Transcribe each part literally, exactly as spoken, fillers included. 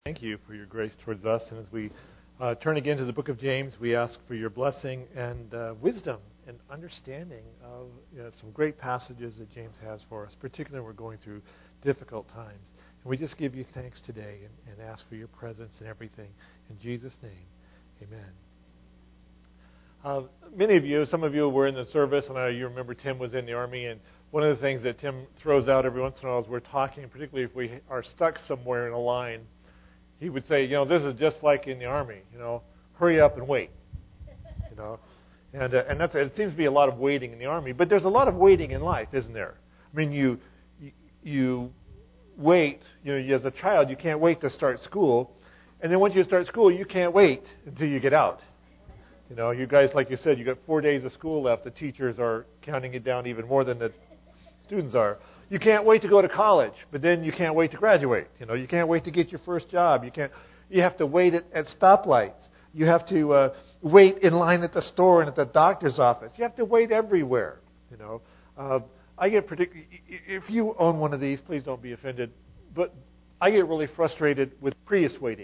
Thank you for your grace towards us. And as we uh, turn again to the book of James, we ask for your blessing and uh, wisdom and understanding of you know, some great passages that James has for us, particularly when we're going through difficult times. And we just give you thanks today and, and ask for your presence in everything. In Jesus' name, amen. Uh, many of you, some of you were in the service, and I, you remember Tim was in the Army, and one of the things that Tim throws out every once in a while as we're talking, particularly if we are stuck somewhere in a line, he would say, you know, this is just like in the Army, you know, hurry up and wait, you know. And uh, and that's it seems to be a lot of waiting in the Army, but there's a lot of waiting in life, isn't there? I mean, you you, you wait, you know, as a child, you can't wait to start school, and then once you start school, you can't wait until you get out. You know, you guys, like you said, you got four days of school left. The teachers are counting it down even more than the students are. You can't wait to go to college, but then you can't wait to graduate. You know, you can't wait to get your first job. You can't. You have to wait at, at stoplights. You have to uh, wait in line at the store and at the doctor's office. You have to wait everywhere. You know, uh, I get particularly. If you own one of these, please don't be offended. But I get really frustrated with Prius waiting.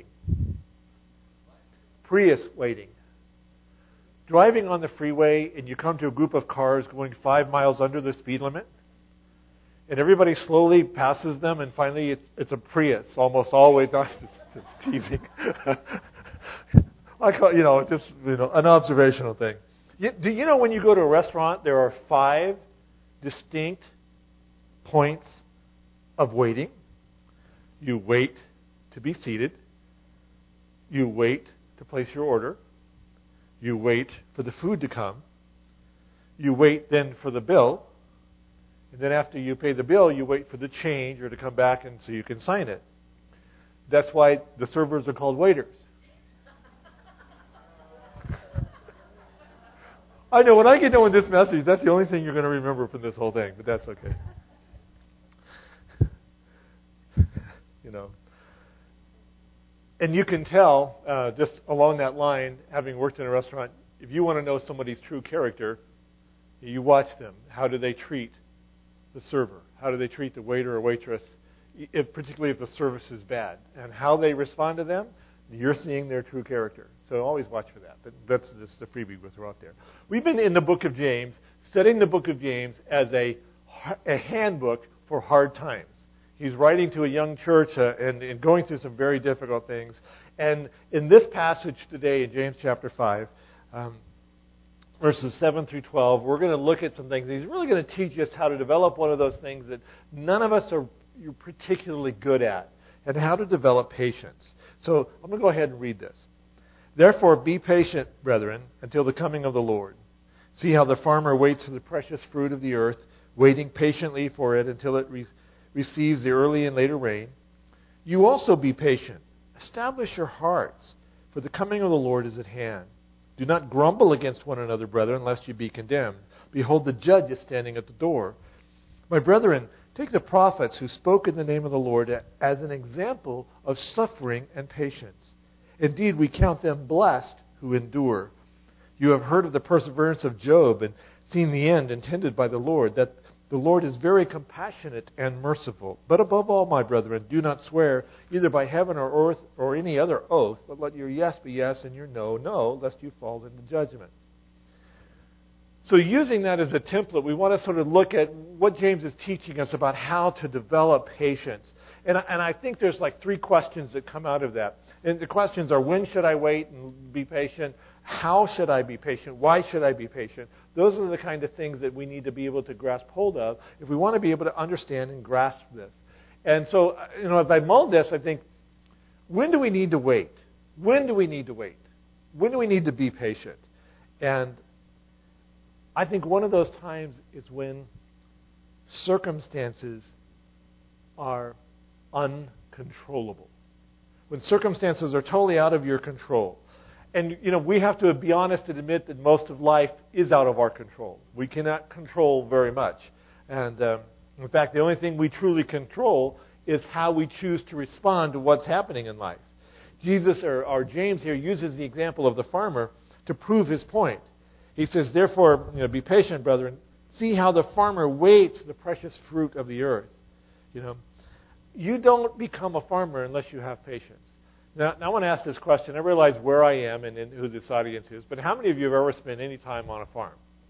Prius waiting. Driving on the freeway and you come to a group of cars going five miles under the speed limit, and everybody slowly passes them, and finally it's, it's a Prius almost all the way down. It's, it's teasing. I call, you know, just you know, an observational thing. You, do you know when you go to a restaurant, there are five distinct points of waiting? You wait to be seated. You wait to place your order. You wait for the food to come. You wait then for the bill. And then after you pay the bill, you wait for the change or to come back and so you can sign it. That's why the servers are called waiters. I know, when I get done with this message, that's the only thing you're going to remember from this whole thing, but that's okay. You know. And you can tell, uh, just along that line, having worked in a restaurant, if you want to know somebody's true character, you watch them. How do they treat the server? How do they treat the waiter or waitress, if, particularly if the service is bad? And how they respond to them, you're seeing their true character. So always watch for that. That's just a freebie we'll throw out there. We've been in the book of James, studying the book of James as a, a handbook for hard times. He's writing to a young church uh, and, and going through some very difficult things. And in this passage today in James chapter five, um, verses seven through twelve, we're going to look at some things. He's really going to teach us how to develop one of those things that none of us are particularly good at, and how to develop patience. So I'm going to go ahead and read this. Therefore, be patient, brethren, until the coming of the Lord. See how the farmer waits for the precious fruit of the earth, waiting patiently for it until it re- receives the early and later rain. You also be patient. Establish your hearts, for the coming of the Lord is at hand. Do not grumble against one another, brethren, lest you be condemned. Behold, the judge is standing at the door. My brethren, take the prophets who spoke in the name of the Lord as an example of suffering and patience. Indeed, we count them blessed who endure. You have heard of the perseverance of Job and seen the end intended by the Lord, that the Lord is very compassionate and merciful. But above all, my brethren, do not swear either by heaven or earth or any other oath, but let your yes be yes and your no, no, lest you fall into judgment. So using that as a template, we want to sort of look at what James is teaching us about how to develop patience. And, and I think there's like three questions that come out of that. And the questions are, when should I wait and be patient? How should I be patient? Why should I be patient? Those are the kind of things that we need to be able to grasp hold of if we want to be able to understand and grasp this. And so, you know, as I mulled this, I think, when do we need to wait? When do we need to wait? When do we need to be patient? And I think one of those times is when circumstances are uncontrollable. When circumstances are totally out of your control. And, you know, we have to be honest and admit that most of life is out of our control. We cannot control very much. And, um, in fact, the only thing we truly control is how we choose to respond to what's happening in life. Jesus, or, or James here, uses the example of the farmer to prove his point. He says, therefore, you know, be patient, brethren. See how the farmer waits for the precious fruit of the earth. You know, you don't become a farmer unless you have patience. Now, now I want to ask this question. I realize where I am and, and who this audience is, but how many of you have ever spent any time on a farm?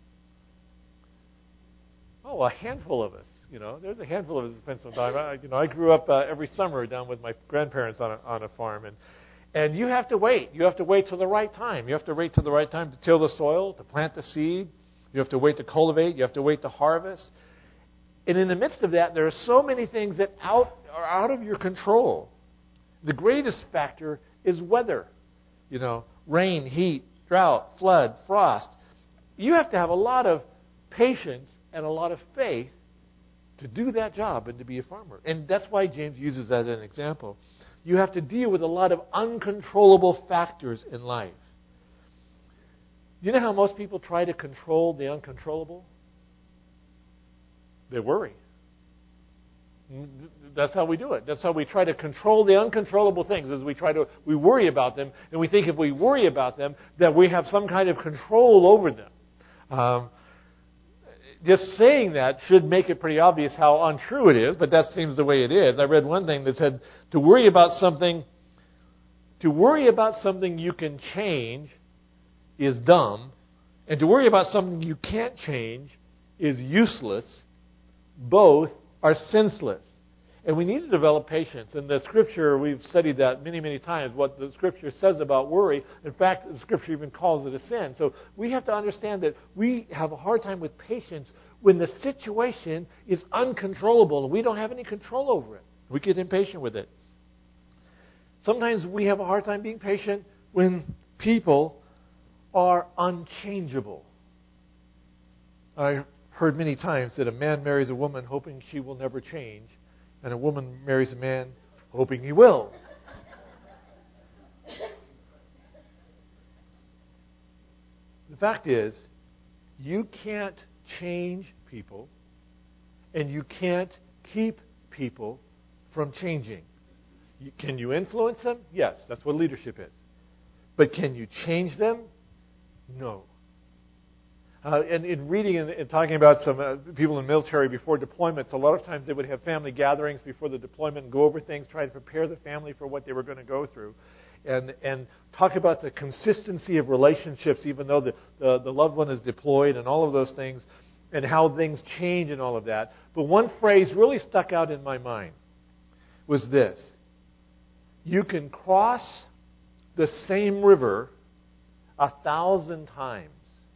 Oh, a handful of us. You know, there's a handful of us who spent some time. I, you know, I grew up uh, every summer down with my grandparents on a, on a farm, and and you have to wait. You have to wait till the right time. You have to wait till the right time to till the soil, to plant the seed. You have to wait to cultivate. You have to wait to harvest. And in the midst of that, there are so many things that out are out of your control. The greatest factor is weather. You know, rain, heat, drought, flood, frost. You have to have a lot of patience and a lot of faith to do that job and to be a farmer. And that's why James uses that as an example. You have to deal with a lot of uncontrollable factors in life. You know how most people try to control the uncontrollable? They worry. That's how we do it. That's how we try to control the uncontrollable things. As we try to, we worry about them, and we think if we worry about them, that we have some kind of control over them. Um, just saying that should make it pretty obvious how untrue it is, but that seems the way it is. I read one thing that said to worry about something, to worry about something you can change is dumb, and to worry about something you can't change is useless. Both are senseless. And we need to develop patience. In the Scripture, we've studied that many, many times, what the Scripture says about worry. In fact, the Scripture even calls it a sin. So we have to understand that we have a hard time with patience when the situation is uncontrollable and we don't have any control over it. We get impatient with it. Sometimes we have a hard time being patient when people are unchangeable. I heard many times that a man marries a woman hoping she will never change, and a woman marries a man hoping he will. The fact is, you can't change people, and you can't keep people from changing. You, can you influence them? Yes, that's what leadership is. But can you change them? No. Uh, and in reading and, and talking about some uh, people in the military before deployments, a lot of times they would have family gatherings before the deployment and go over things, try to prepare the family for what they were going to go through. And and talk about the consistency of relationships, even though the, the, the loved one is deployed and all of those things, and how things change and all of that. But one phrase really stuck out in my mind was this: you can cross the same river a thousand times,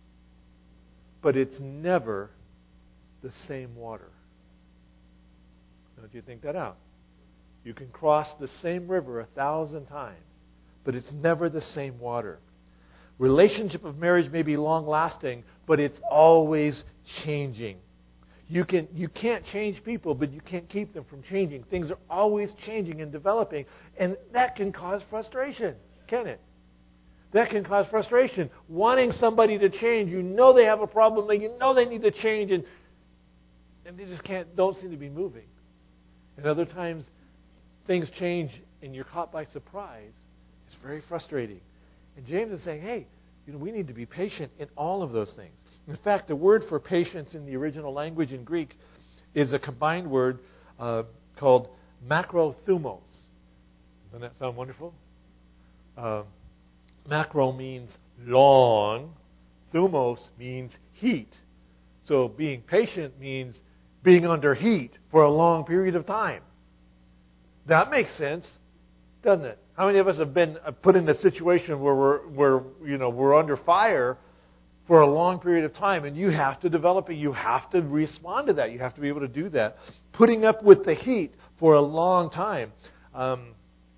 but it's never the same water. Don't you think that out? You can cross the same river a thousand times, but it's never the same water. Relationship of marriage may be long-lasting, but it's always changing. You can you can't change people, but you can't keep them from changing. Things are always changing and developing, and that can cause frustration, can it? That can cause frustration. Wanting somebody to change, you know they have a problem, and you know they need to change, and and they just can't, don't seem to be moving. And other times, things change, and you're caught by surprise. It's very frustrating. And James is saying, hey, you know, we need to be patient in all of those things. In fact, the word for patience in the original language in Greek is a combined word uh, called makrothumos. Doesn't that sound wonderful? Uh, macro means long. Thumos means heat. So being patient means being under heat for a long period of time. That makes sense, doesn't it? How many of us have been put in a situation where we're, where, you know, we're under fire for a long period of time, and you have to develop it. You have to respond to that. You have to be able to do that. Putting up with the heat for a long time. Um,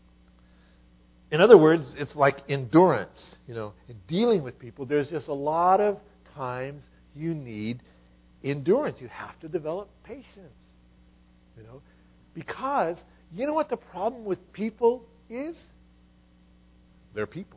in other words, it's like endurance. You know, in dealing with people, there's just a lot of times you need endurance. You have to develop patience. You know, because you know what the problem with people is? They're people.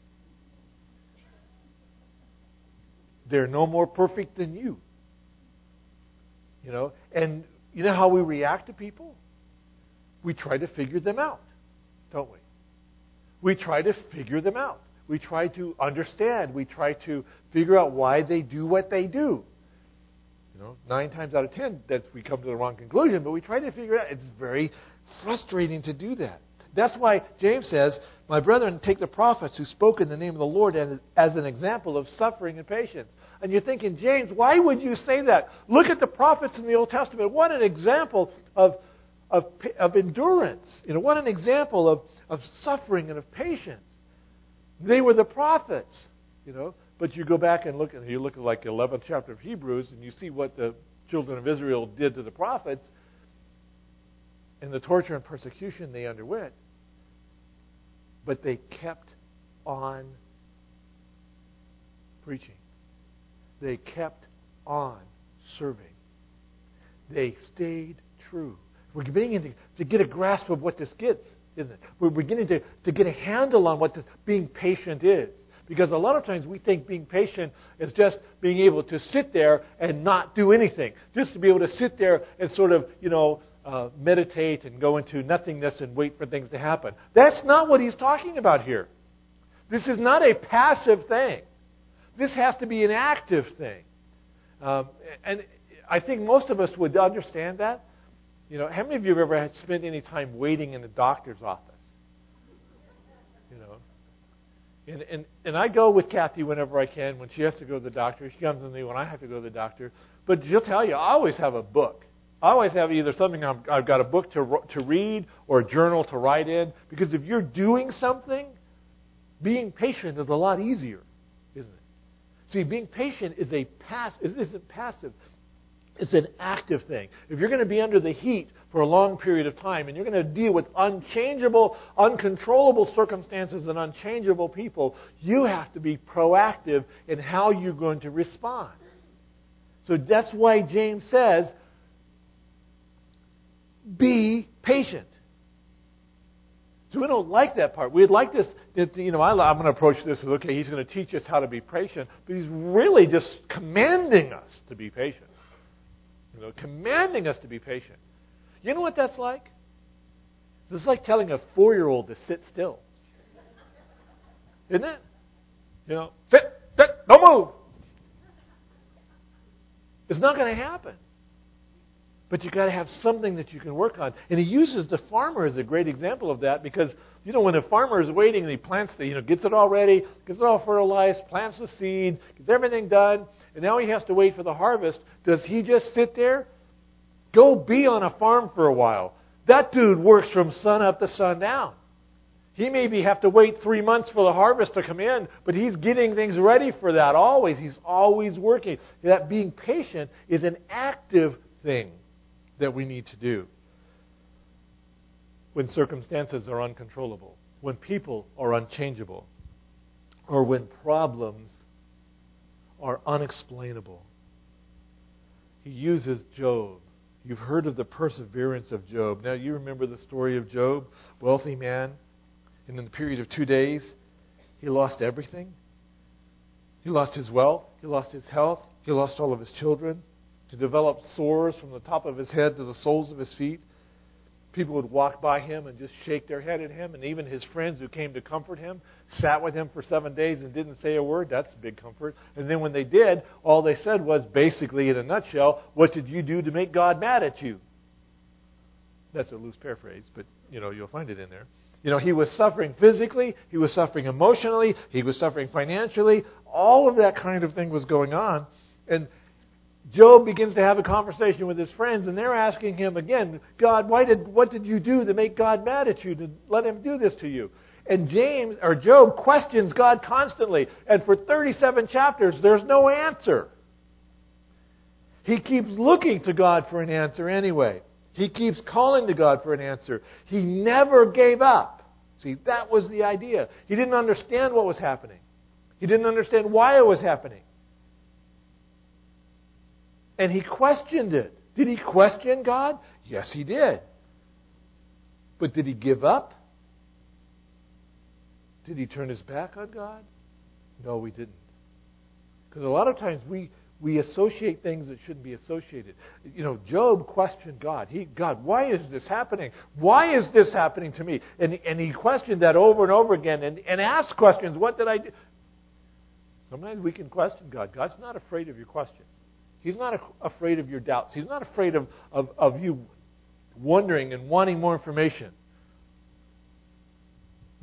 They're no more perfect than you. You know, and you know how we react to people? We try to figure them out, don't we? We try to figure them out. We try to understand. We try to figure out why they do what they do. You know, nine times out of ten, that's we come to the wrong conclusion, but we try to figure it out. It's very frustrating to do that. That's why James says, my brethren, take the prophets who spoke in the name of the Lord as, as an example of suffering and patience. And you're thinking, James, why would you say that? Look at the prophets in the Old Testament. What an example of, of, of endurance. You know, what an example of, of suffering and of patience. They were the prophets, you know. But you go back and look, and you look at like the eleventh chapter of Hebrews, and you see what the children of Israel did to the prophets and the torture and persecution they underwent. But they kept on preaching. They kept on serving. They stayed true. We're beginning to, to get a grasp of what this gets, isn't it? We're beginning to, to get a handle on what this being patient is. Because a lot of times we think being patient is just being able to sit there and not do anything. Just to be able to sit there and sort of, you know, uh, meditate and go into nothingness and wait for things to happen. That's not what he's talking about here. This is not a passive thing. This has to be an active thing. Um, and I think most of us would understand that. You know, how many of you have ever had spent any time waiting in a doctor's office? You know. And, and and I go with Kathy whenever I can. When she has to go to the doctor, she comes with me when I have to go to the doctor. But she'll tell you, I always have a book. I always have either something I'm, I've got a book to to read or a journal to write in. Because if you're doing something, being patient is a lot easier, isn't it? See, being patient is a pass. Isn't passive. It's an active thing. If you're going to be under the heat for a long period of time and you're going to deal with unchangeable, uncontrollable circumstances and unchangeable people, you have to be proactive in how you're going to respond. So that's why James says, be patient. So we don't like that part. We'd like this, you know, I'm going to approach this as, okay, he's going to teach us how to be patient, but he's really just commanding us to be patient. You know, commanding us to be patient. You know what that's like? It's like telling a four-year-old to sit still. Isn't it? You know, sit, sit, don't move. It's not going to happen. But you've got to have something that you can work on. And he uses the farmer as a great example of that because, you know, when a farmer is waiting and he plants the, you know, gets it all ready, gets it all fertilized, plants the seed, gets everything done, and now he has to wait for the harvest. Does he just sit there? Go be on a farm for a while. That dude works from sun up to sundown. He maybe have to wait three months for the harvest to come in, but he's getting things ready for that always. He's always working. That being patient is an active thing that we need to do when circumstances are uncontrollable, when people are unchangeable, or when problems are unexplainable. He uses Job. You've heard of the perseverance of Job. Now, you remember the story of Job, wealthy man, and in the period of two days, he lost everything. He lost his wealth. He lost his health. He lost all of his children. He developed sores from the top of his head to the soles of his feet. People would walk by him and just shake their head at him. And even his friends who came to comfort him sat with him for seven days and didn't say a word. That's a big comfort. And then when they did, all they said was, basically, in a nutshell, what did you do to make God mad at you? That's a loose paraphrase, but you know you'll find it in there. You know, he was suffering physically. He was suffering emotionally. He was suffering financially. All of that kind of thing was going on. And Job begins to have a conversation with his friends, and they're asking him again, God, why did what did you do to make God mad at you, to let him do this to you? And James or Job questions God constantly, and for thirty-seven chapters, there's no answer. He keeps looking to God for an answer anyway. He keeps calling to God for an answer. He never gave up. See, that was the idea. He didn't understand what was happening. He didn't understand why it was happening. And he questioned it. Did he question God? Yes, he did. But did he give up? Did he turn his back on God? No, we didn't. Because a lot of times we, we associate things that shouldn't be associated. You know, Job questioned God. He, God, why is this happening? Why is this happening to me? And, and he questioned that over and over again and, and asked questions. What did I do? Sometimes we can question God. God's not afraid of your questions. He's not afraid of your doubts. He's not afraid of, of, of you wondering and wanting more information.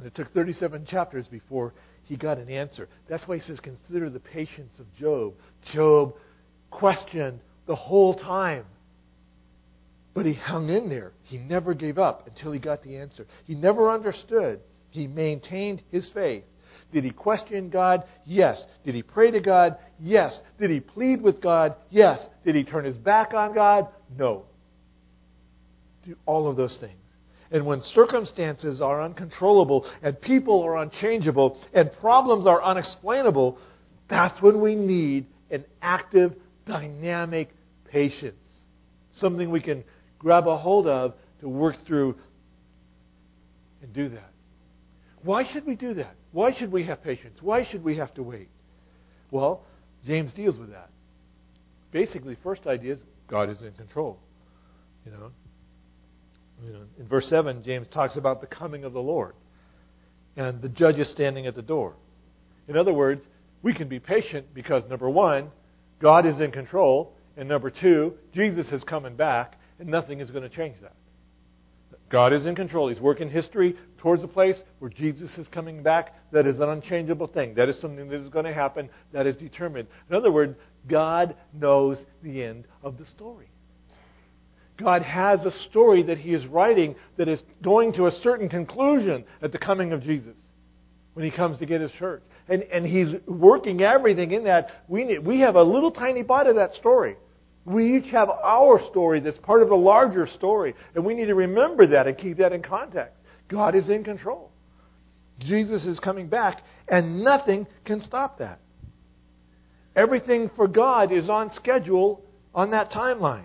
And it took thirty-seven chapters before he got an answer. That's why he says, consider the patience of Job. Job questioned the whole time. But he hung in there. He never gave up until he got the answer. He never understood. He maintained his faith. Did he question God? Yes. Did he pray to God? Yes. Did he plead with God? Yes. Did he turn his back on God? No. Do all of those things. And when circumstances are uncontrollable and people are unchangeable and problems are unexplainable, that's when we need an active, dynamic patience. Something we can grab a hold of to work through and do that. Why should we do that? Why should we have patience? Why should we have to wait? Well, James deals with that. Basically, first idea is God is in control. You know, you know, in verse seven, James talks about the coming of the Lord. And the judge is standing at the door. In other words, we can be patient because, number one, God is in control. And number two, Jesus is coming back, and nothing is going to change that. God is in control. He's working history towards a place where Jesus is coming back. That is an unchangeable thing. That is something that is going to happen. That is determined. In other words, God knows the end of the story. God has a story that He is writing that is going to a certain conclusion at the coming of Jesus when He comes to get His church. And, and He's working everything in that. We, need, we have a little tiny part of that story. We each have our story that's part of a larger story. And we need to remember that and keep that in context. God is in control. Jesus is coming back, and nothing can stop that. Everything for God is on schedule on that timeline.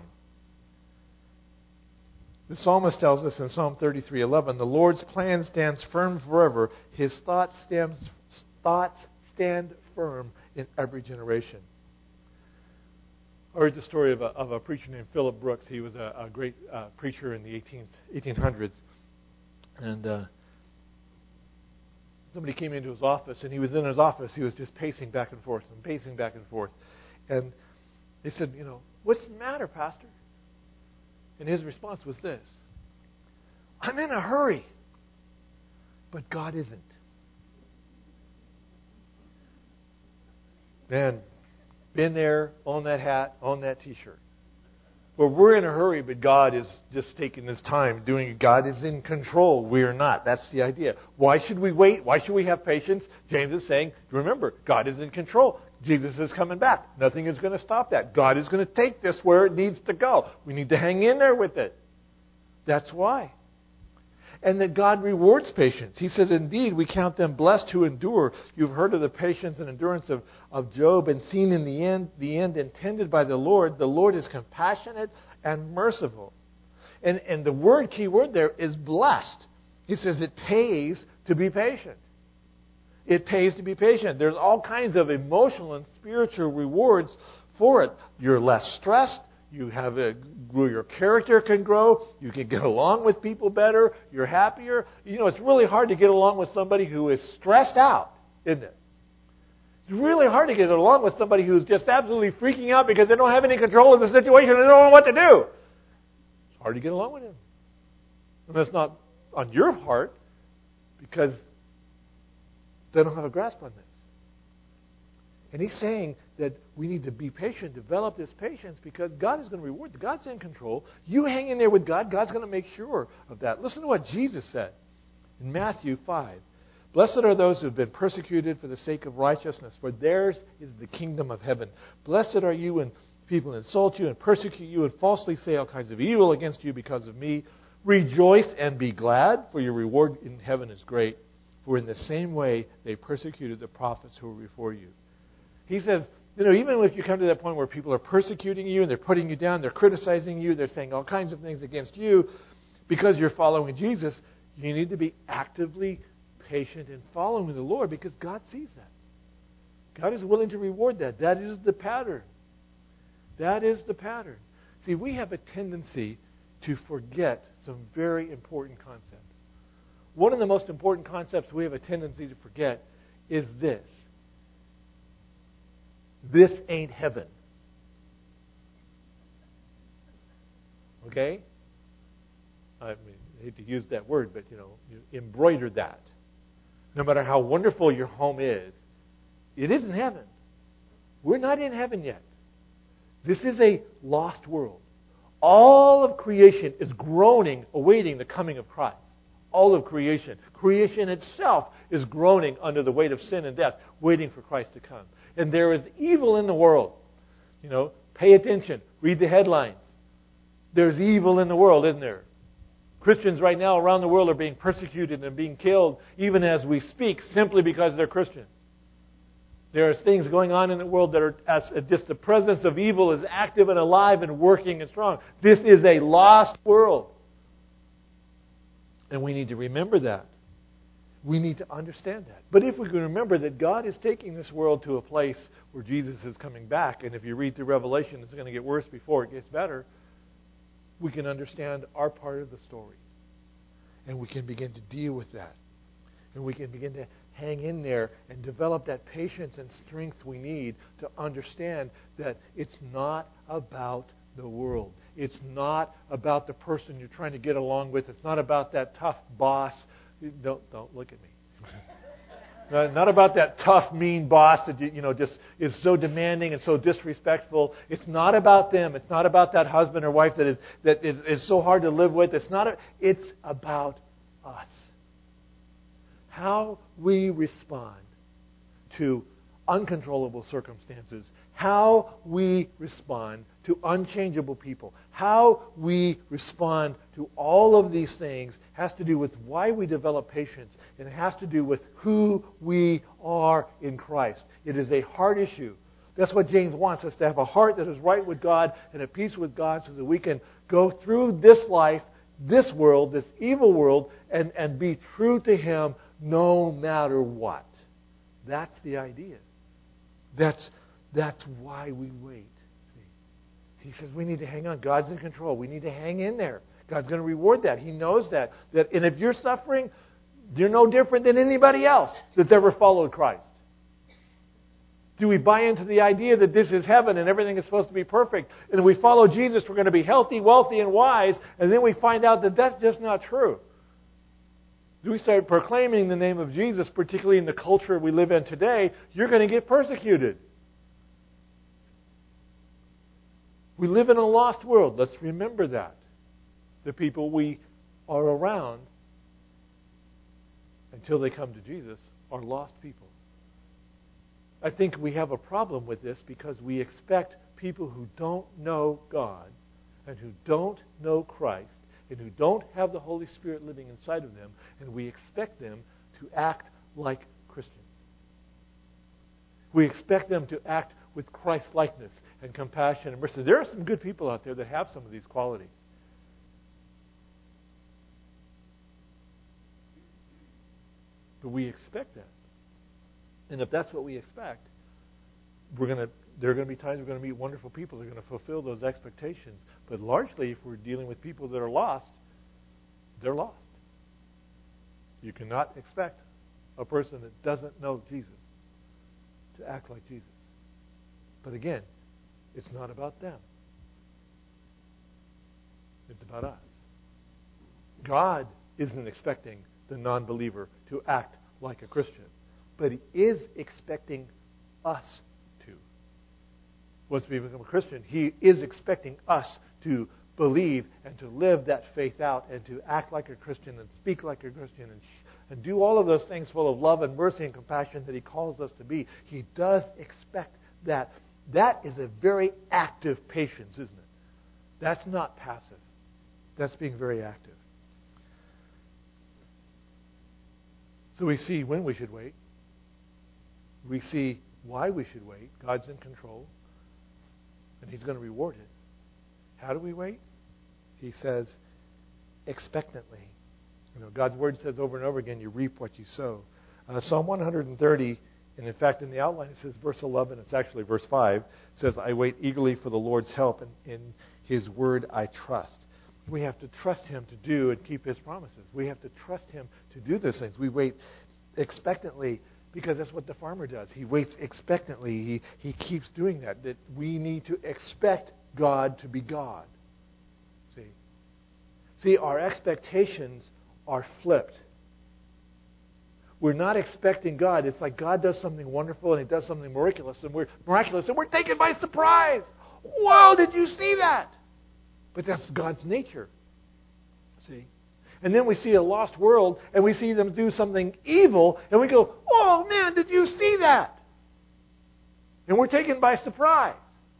The psalmist tells us in Psalm thirty-three eleven, the Lord's plan stands firm forever. His thoughts stand, thoughts stand firm in every generation. I heard the story of a, of a preacher named Philip Brooks. He was a, a great uh, preacher in the eighteen hundreds. And uh, somebody came into his office, and he was in his office. He was just pacing back and forth and pacing back and forth. And they said, you know, what's the matter, Pastor? And his response was this: I'm in a hurry, but God isn't. Man, been there, on that hat, on that T-shirt. Well, we're in a hurry, but God is just taking His time doing it. God is in control. We are not. That's the idea. Why should we wait? Why should we have patience? James is saying, remember, God is in control. Jesus is coming back. Nothing is going to stop that. God is going to take this where it needs to go. We need to hang in there with it. That's why. And that God rewards patience. He says, indeed, we count them blessed who endure. You've heard of the patience and endurance of, of Job and seen in the end, the end intended by the Lord. The Lord is compassionate and merciful. And, and the word, key word there is blessed. He says it pays to be patient. It pays to be patient. There's all kinds of emotional and spiritual rewards for it. You're less stressed. You have a, your character can grow. You can get along with people better. You're happier. You know, it's really hard to get along with somebody who is stressed out, isn't it? It's really hard to get along with somebody who's just absolutely freaking out because they don't have any control of the situation and they don't know what to do. It's hard to get along with him. And that's not on your part because they don't have a grasp on this. And he's saying that we need to be patient, develop this patience, because God is going to reward you. God's in control. You hang in there with God. God's going to make sure of that. Listen to what Jesus said in Matthew five. Blessed are those who have been persecuted for the sake of righteousness, for theirs is the kingdom of heaven. Blessed are you when people insult you and persecute you and falsely say all kinds of evil against you because of me. Rejoice and be glad, for your reward in heaven is great. For in the same way they persecuted the prophets who were before you. He says, you know, even if you come to that point where people are persecuting you and they're putting you down, they're criticizing you, they're saying all kinds of things against you because you're following Jesus, you need to be actively patient in following the Lord because God sees that. God is willing to reward that. That is the pattern. That is the pattern. See, we have a tendency to forget some very important concepts. One of the most important concepts we have a tendency to forget is this. This ain't heaven. Okay? I mean, I hate to use that word, but, you know, you embroider that. No matter how wonderful your home is, it isn't heaven. We're not in heaven yet. This is a lost world. All of creation is groaning, awaiting the coming of Christ. All of creation. Creation itself is groaning under the weight of sin and death, waiting for Christ to come. And there is evil in the world. You know, pay attention. Read the headlines. There's evil in the world, isn't there? Christians right now around the world are being persecuted and being killed, even as we speak, simply because they're Christians. There are things going on in the world that are as just the presence of evil is active and alive and working and strong. This is a lost world. And we need to remember that. We need to understand that. But if we can remember that God is taking this world to a place where Jesus is coming back, and if you read through Revelation, it's going to get worse before it gets better, we can understand our part of the story. And we can begin to deal with that. And we can begin to hang in there and develop that patience and strength we need to understand that it's not about the world. It's not about the person you're trying to get along with. It's not about that tough boss. Don't don't look at me. Not, not about that tough, mean boss that you know just is so demanding and so disrespectful. It's not about them. It's not about that husband or wife that is that is, is so hard to live with. It's not. A, it's about us. How we respond to uncontrollable circumstances. How we respond to unchangeable people. How we respond to all of these things has to do with why we develop patience. And it has to do with who we are in Christ. It is a heart issue. That's what James wants us to have, a heart that is right with God and at peace with God, so that we can go through this life, this world, this evil world, and, and be true to Him no matter what. That's the idea. That's That's why we wait. See? He says we need to hang on. God's in control. We need to hang in there. God's going to reward that. He knows that. that. And if you're suffering, you're no different than anybody else that's ever followed Christ. Do we buy into the idea that this is heaven and everything is supposed to be perfect? And if we follow Jesus, we're going to be healthy, wealthy, and wise. And then we find out that that's just not true. Do we start proclaiming the name of Jesus, particularly in the culture we live in today, you're going to get persecuted. We live in a lost world. Let's remember that. The people we are around, until they come to Jesus, are lost people. I think we have a problem with this because we expect people who don't know God and who don't know Christ and who don't have the Holy Spirit living inside of them, and we expect them to act like Christians. We expect them to act with Christ-likeness and compassion and mercy. There are some good people out there that have some of these qualities. But we expect that. And if that's what we expect, we're going to there are going to be times we're going to meet wonderful people that are going to fulfill those expectations. But largely, if we're dealing with people that are lost, they're lost. You cannot expect a person that doesn't know Jesus to act like Jesus. But again, it's not about them. It's about us. God isn't expecting the non-believer to act like a Christian, but He is expecting us to. Once we become a Christian, He is expecting us to believe and to live that faith out and to act like a Christian and speak like a Christian and, and do all of those things full of love and mercy and compassion that He calls us to be. He does expect that. That is a very active patience, isn't it? That's not passive. That's being very active. So we see when we should wait. We see why we should wait. God's in control. And He's going to reward it. How do we wait? He says, expectantly. You know, God's Word says over and over again, you reap what you sow. Uh, Psalm one thirty, and in fact in the outline it says verse eleven, it's actually verse five, it says, I wait eagerly for the Lord's help, and in His Word I trust. We have to trust Him to do and keep His promises. We have to trust Him to do those things. We wait expectantly because that's what the farmer does. He waits expectantly. He, he keeps doing that. That we need to expect God to be God. See? See, our expectations are flipped. we're not expecting God. It's like God does something wonderful and He does something miraculous, and we're miraculous, and we're taken by surprise. Whoa! Did you see that? But that's God's nature. See? And then we see a lost world, and we see them do something evil, and we go, "Oh man, did you see that?" And we're taken by surprise.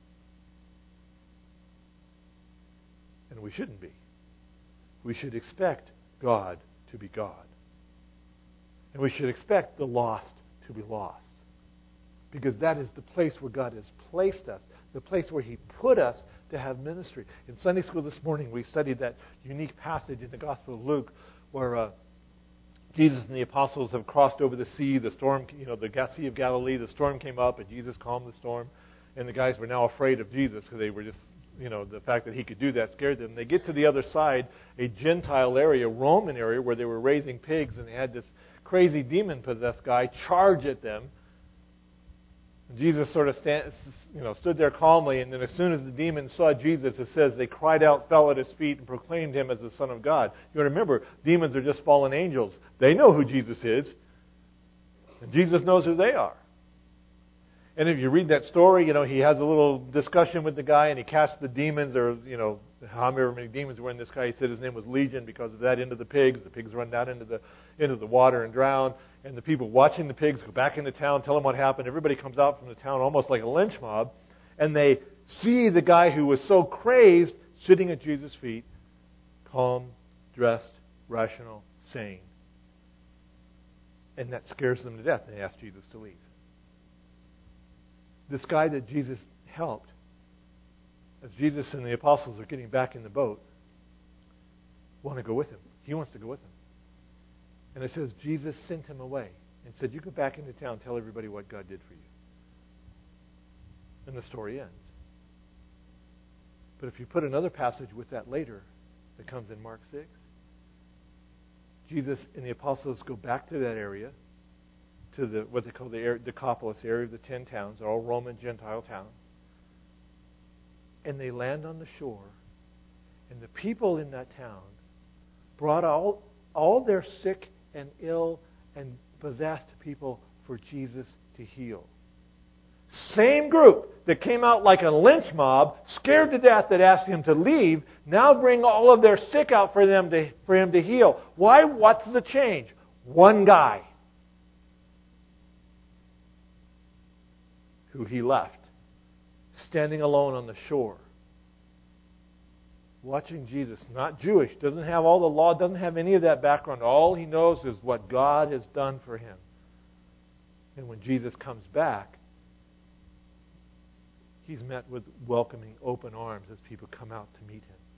And we shouldn't be. We should expect God to be God. And we should expect the lost to be lost. Because that is the place where God has placed us, the place where He put us to have ministry. In Sunday school this morning, we studied that unique passage in the Gospel of Luke where uh, Jesus and the apostles have crossed over the sea, the storm, you know, the Sea of Galilee, the storm came up and Jesus calmed the storm. And the guys were now afraid of Jesus because they were just, you know, the fact that He could do that scared them. They get to the other side, a Gentile area, Roman area, where they were raising pigs, and they had this crazy demon-possessed guy charge at them. And Jesus sort of stand, you know, stood there calmly, and then as soon as the demons saw Jesus, it says they cried out, fell at His feet, and proclaimed Him as the Son of God. You remember, demons are just fallen angels. They know who Jesus is, and Jesus knows who they are. And if you read that story, you know, He has a little discussion with the guy, and he casts the demons, or, you know, however many demons were in this guy. He said his name was Legion because of that, into the pigs. The pigs run down into the into the water and drown. And the people watching the pigs go back into town, tell them what happened. Everybody comes out from the town almost like a lynch mob. And they see the guy who was so crazed sitting at Jesus' feet, calm, dressed, rational, sane. And that scares them to death. And they ask Jesus to leave. This guy that Jesus helped, as Jesus and the apostles are getting back in the boat, want to go with Him. He wants to go with them. And it says Jesus sent him away and said, "You go back into town, tell everybody what God did for you." And the story ends. But if you put another passage with that later, that comes in Mark six, Jesus and the apostles go back to that area, to the what they call the Decapolis area of the ten towns. They're all Roman Gentile towns. And they land on the shore, and the people in that town brought all, all their sick and ill and possessed people for Jesus to heal. Same group that came out like a lynch mob, scared to death, that asked Him to leave, now bring all of their sick out for them to, for Him to heal. Why? What's the change? One guy who He left, standing alone on the shore, watching Jesus, not Jewish, doesn't have all the law, doesn't have any of that background. All he knows is what God has done for him. And when Jesus comes back, He's met with welcoming, open arms as people come out to meet Him.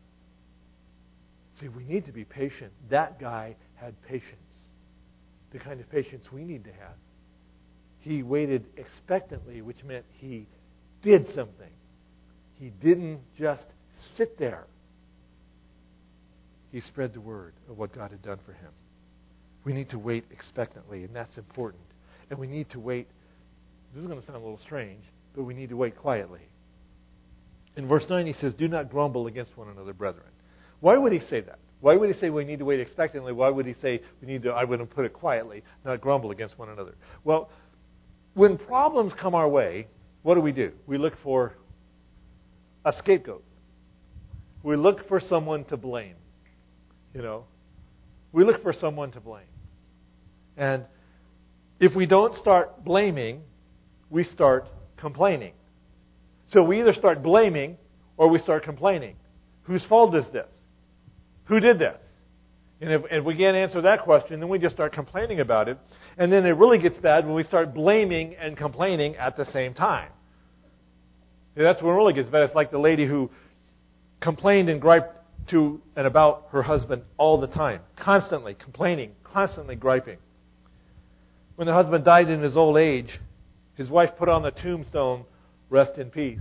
See, we need to be patient. That guy had patience. The kind of patience we need to have. He waited expectantly, which meant he did something. He didn't just sit there. He spread the word of what God had done for him. We need to wait expectantly, and that's important. And we need to wait, this is going to sound a little strange, but we need to wait quietly. In verse nine, he says, "Do not grumble against one another, brethren." Why would he say that? Why would he say we need to wait expectantly? Why would he say we need to, I wouldn't put it quietly, not grumble against one another? Well, when problems come our way, what do we do? We look for a scapegoat. We look for someone to blame. You know, we look for someone to blame. And if we don't start blaming, we start complaining. So we either start blaming or we start complaining. Whose fault is this? Who did this? And if, if we can't answer that question, then we just start complaining about it. And then it really gets bad when we start blaming and complaining at the same time. And that's when it really gets bad. It's like the lady who complained and griped to and about her husband all the time. Constantly complaining, constantly griping. When the husband died in his old age, his wife put on the tombstone, "Rest in peace."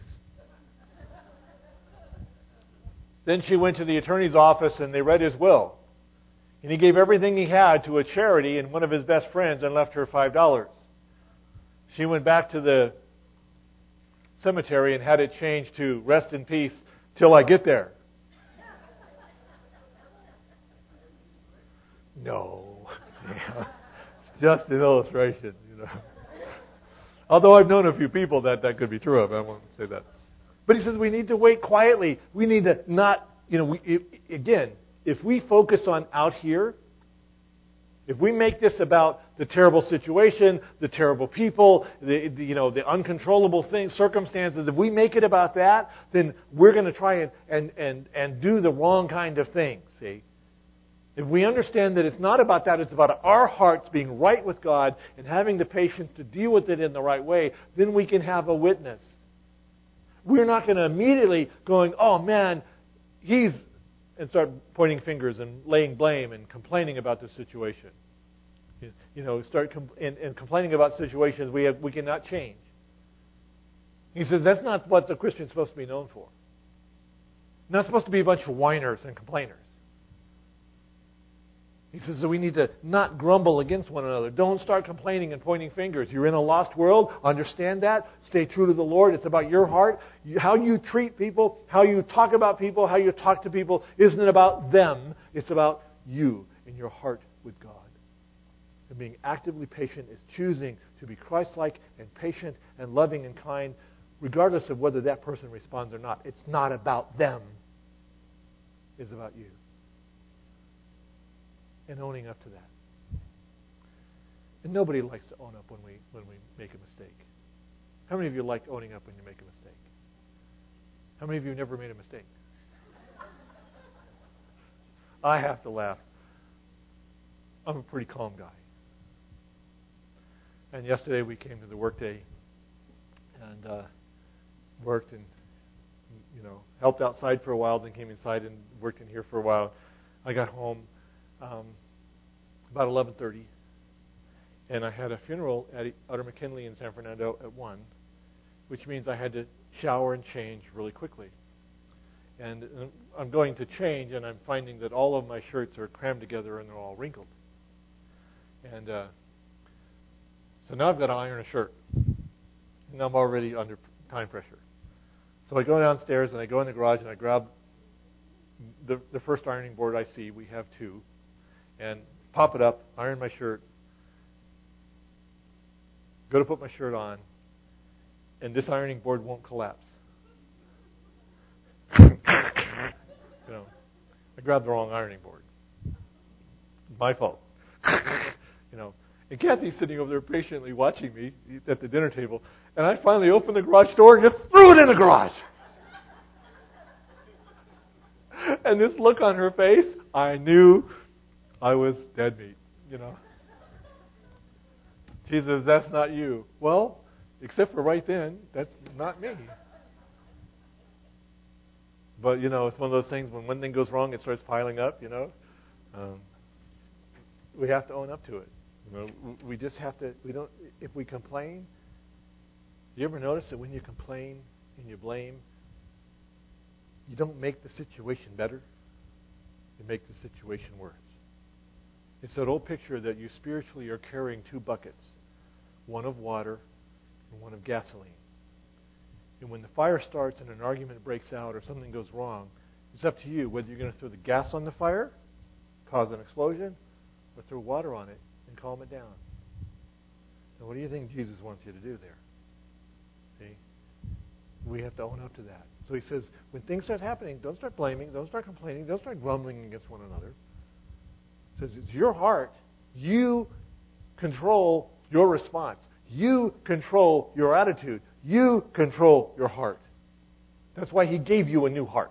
Then she went to the attorney's office and they read his will. And he gave everything he had to a charity and one of his best friends and left her five dollars. She went back to the cemetery and had it changed to "Rest in peace till I get there." No. Yeah. just an illustration, you know. Although I've known a few people that that could be true of. I won't say that. But he says we need to wait quietly. We need to not, you know, we, if, again, if we focus on out here, if we make this about the terrible situation, the terrible people, the, the you know the uncontrollable things, circumstances, if we make it about that, then we're going to try and, and, and, and do the wrong kind of things, see? If we understand that it's not about that, it's about our hearts being right with God and having the patience to deal with it in the right way, then we can have a witness. We're not going to immediately going, oh man, he's, and start pointing fingers and laying blame and complaining about the situation. You know, start com- and, and complaining about situations we have, we cannot change. He says that's not what the Christian's supposed to be known for. Not supposed to be a bunch of whiners and complainers. He says that we need to not grumble against one another. Don't start complaining and pointing fingers. You're in a lost world. Understand that. Stay true to the Lord. It's about your heart. How you treat people, how you talk about people, how you talk to people isn't about them. It's about you and your heart with God. And being actively patient is choosing to be Christ-like and patient and loving and kind, regardless of whether that person responds or not. It's not about them. It's about you. And owning up to that. And nobody likes to own up when we when we make a mistake. How many of you like owning up when you make a mistake? How many of you have never made a mistake? I have to laugh. I'm a pretty calm guy. And yesterday we came to the workday and uh, worked and you know helped outside for a while, then came inside and worked in here for a while. I got home Um, about eleven thirty, and I had a funeral at Utter McKinley in San Fernando at one, which means I had to shower and change really quickly. And I'm going to change, and I'm finding that all of my shirts are crammed together and they're all wrinkled. And uh, so now I've got to iron a shirt, and I'm already under time pressure. So I go downstairs and I go in the garage and I grab the, the first ironing board I see. We have two. And pop it up, iron my shirt, go to put my shirt on, and this ironing board won't collapse. you know, I grabbed the wrong ironing board. My fault. you know, and Kathy's sitting over there patiently watching me at the dinner table, and I finally opened the garage door and just threw it in the garage. And this look on her face, I knew I was dead meat, you know. She says, that's not you. Well, except for right then, that's not me. But, you know, it's one of those things when one thing goes wrong, it starts piling up, you know. Um, we have to own up to it. You know, we just have to, we don't, if we complain, you ever notice that when you complain and you blame, you don't make the situation better, you make the situation worse. It's that old picture that you spiritually are carrying two buckets, one of water and one of gasoline. And when the fire starts and an argument breaks out or something goes wrong, it's up to you whether you're going to throw the gas on the fire, cause an explosion, or throw water on it and calm it down. And what do you think Jesus wants you to do there? See? We have to own up to that. So he says, when things start happening, don't start blaming, don't start complaining, don't start grumbling against one another. He says, it's your heart. You control your response. You control your attitude. You control your heart. That's why he gave you a new heart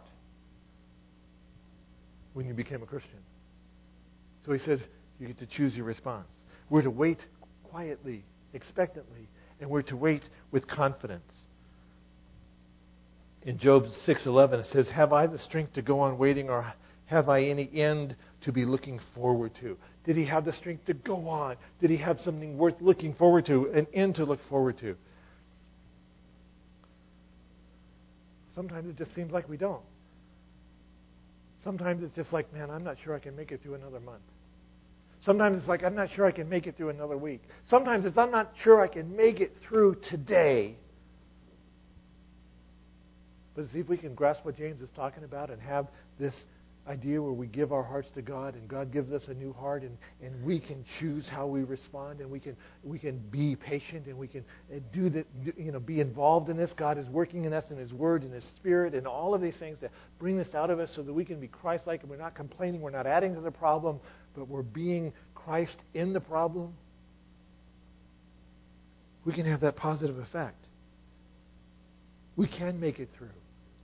when you became a Christian. So he says, you get to choose your response. We're to wait quietly, expectantly, and we're to wait with confidence. In Job six eleven, it says, have I the strength to go on waiting, or have I any end to be looking forward to? Did he have the strength to go on? Did he have something worth looking forward to, an end to look forward to? Sometimes it just seems like we don't. Sometimes it's just like, man, I'm not sure I can make it through another month. Sometimes it's like, I'm not sure I can make it through another week. Sometimes it's, I'm not sure I can make it through today. But see if we can grasp what James is talking about and have this idea where we give our hearts to God and God gives us a new heart and, and we can choose how we respond and we can we can be patient and we can do the you know be involved in this. God is working in us in His Word and His Spirit and all of these things to bring this out of us so that we can be Christ-like and we're not complaining, we're not adding to the problem, but we're being Christ in the problem. We can have that positive effect. We can make it through.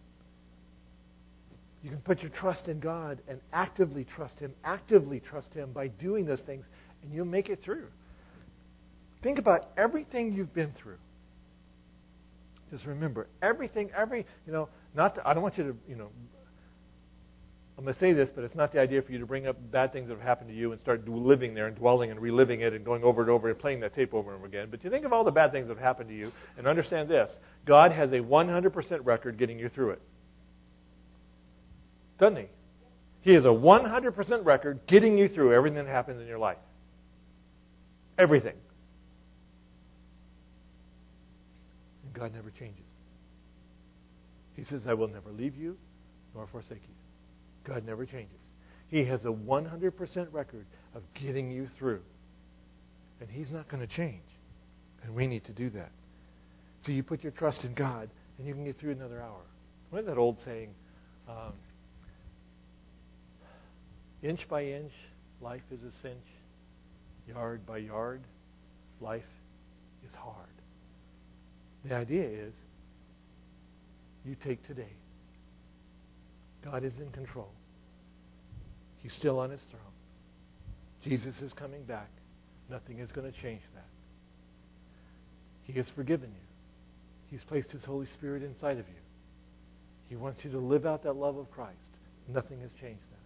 You can put your trust in God and actively trust Him, actively trust Him by doing those things, and you'll make it through. Think about everything you've been through. Just remember, everything, every, you know, not to, I don't want you to, you know, I'm going to say this, but it's not the idea for you to bring up bad things that have happened to you and start living there and dwelling and reliving it and going over and over and playing that tape over and over again. But you think of all the bad things that have happened to you and understand this. God has a one hundred percent record getting you through it. Doesn't He? He has a one hundred percent record getting you through everything that happens in your life. Everything. And God never changes. He says, I will never leave you nor forsake you. God never changes. He has a one hundred percent record of getting you through. And He's not going to change. And we need to do that. So you put your trust in God and you can get through another hour. What is that old saying? Um, Inch by inch, life is a cinch. Yard by yard, life is hard. The idea is, you take today. God is in control. He's still on His throne. Jesus is coming back. Nothing is going to change that. He has forgiven you. He's placed His Holy Spirit inside of you. He wants you to live out that love of Christ. Nothing has changed that.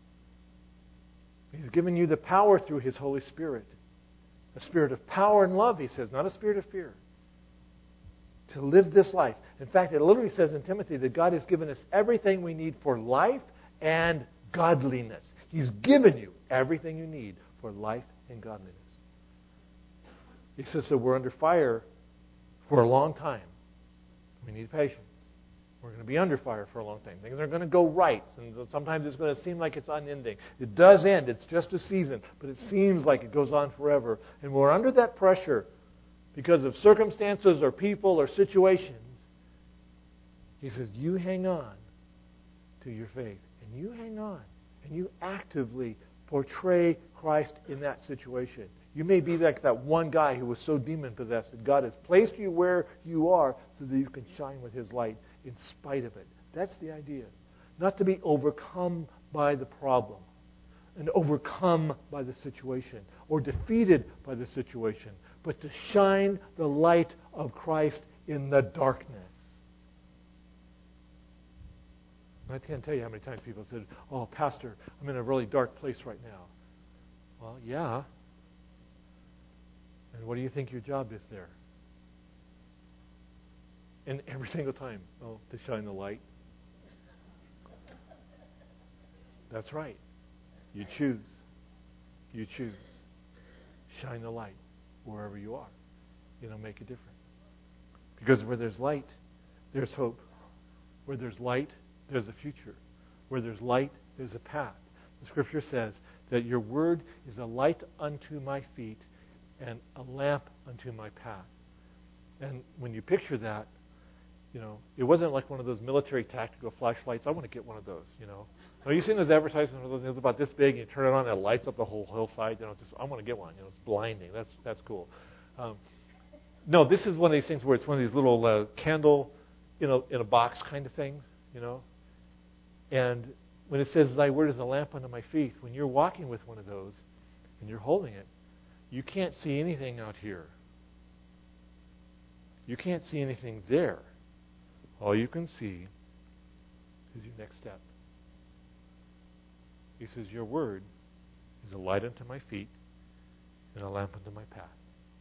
He's given you the power through His Holy Spirit. A spirit of power and love, He says, not a spirit of fear. To live this life. In fact, it literally says in Timothy that God has given us everything we need for life and godliness. He's given you everything you need for life and godliness. He says that we're under fire for a long time. We need patience. We're going to be under fire for a long time. Things aren't going to go right. And sometimes it's going to seem like it's unending. It does end. It's just a season. But it seems like it goes on forever. And we're under that pressure because of circumstances or people or situations. He says, you hang on to your faith. And you hang on. And you actively portray Christ in that situation. You may be like that one guy who was so demon-possessed that God has placed you where you are so that you can shine with His light in spite of it. That's the idea. Not to be overcome by the problem and overcome by the situation or defeated by the situation, but to shine the light of Christ in the darkness. I can't tell you how many times people said, oh, Pastor, I'm in a really dark place right now. Well, yeah. And what do you think your job is there? And every single time, oh, to shine the light. That's right. You choose. You choose. Shine the light wherever you are. It'll make a difference. Because where there's light, there's hope. Where there's light, there's a future. Where there's light, there's a path. The Scripture says that your word is a light unto my feet and a lamp unto my path. And when you picture that, you know, it wasn't like one of those military tactical flashlights. I want to get one of those, you know. Have you seen those advertisements of those things about this big, and you turn it on and it lights up the whole hillside? You know, just I want to get one. You know, it's blinding. That's that's cool. Um, no, this is one of these things where it's one of these little uh, candle, you know, in a box kind of things, you know. And when it says, "Thy word is a lamp unto my feet," when you're walking with one of those and you're holding it, you can't see anything out here. You can't see anything there. All you can see is your next step. He says, your word is a light unto my feet and a lamp unto my path.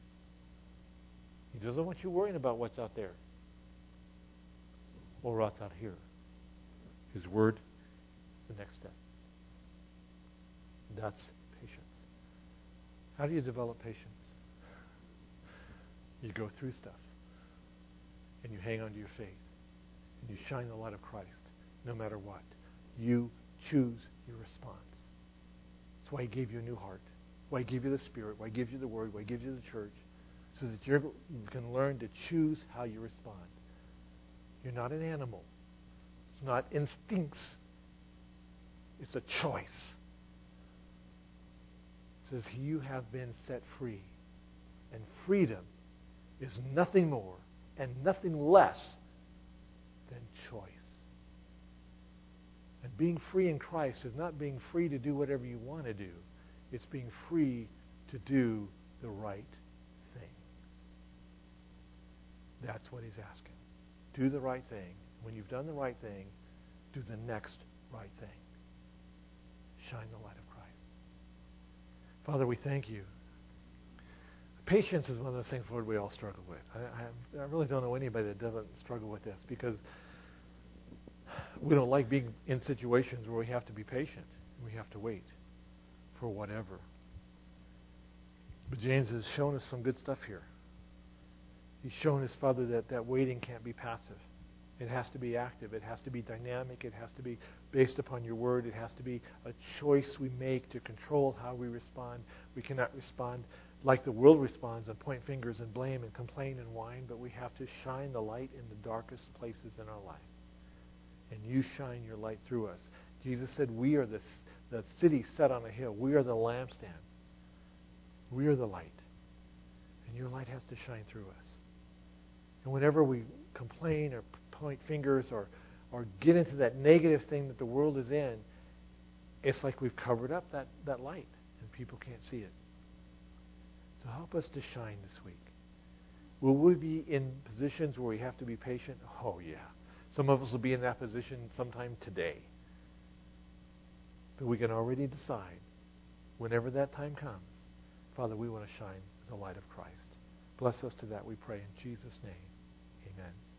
He doesn't want you worrying about what's out there or what's out here. His word is the next step. That's patience. How do you develop patience? You go through stuff and you hang on to your faith and you shine the light of Christ no matter what. You choose your response. That's why He gave you a new heart. Why He gave you the Spirit. Why He gives you the Word. Why He gives you the church. So that you're, you can learn to choose how you respond. You're not an animal. It's not instincts. It's a choice. It says, you have been set free. And freedom is nothing more and nothing less than choice. And being free in Christ is not being free to do whatever you want to do. It's being free to do the right thing. That's what He's asking. Do the right thing. When you've done the right thing, do the next right thing. Shine the light of Christ. Father, we thank You. Patience is one of those things, Lord, we all struggle with. I, I, I really don't know anybody that doesn't struggle with this, because we don't like being in situations where we have to be patient. We have to wait for whatever. But James has shown us some good stuff here. He's shown us, Father, that that waiting can't be passive. It has to be active. It has to be dynamic. It has to be based upon Your Word. It has to be a choice we make to control how we respond. We cannot respond like the world responds and point fingers and blame and complain and whine, but we have to shine the light in the darkest places in our life. And You shine Your light through us. Jesus said we are the, the city set on a hill. We are the lampstand. We are the light. And Your light has to shine through us. And whenever we complain or point fingers or, or get into that negative thing that the world is in, it's like we've covered up that, that light and people can't see it. So help us to shine this week. Will we be in positions where we have to be patient? Oh, yeah. Some of us will be in that position sometime today. But we can already decide, whenever that time comes, Father, we want to shine as the light of Christ. Bless us to that, we pray in Jesus' name. Amen.